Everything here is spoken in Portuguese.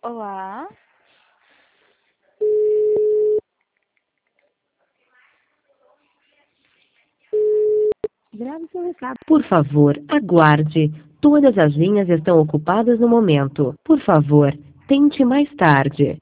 Olá. Grave seu recado. Por favor, aguarde. Todas as linhas estão ocupadas no momento. Por favor, tente mais tarde.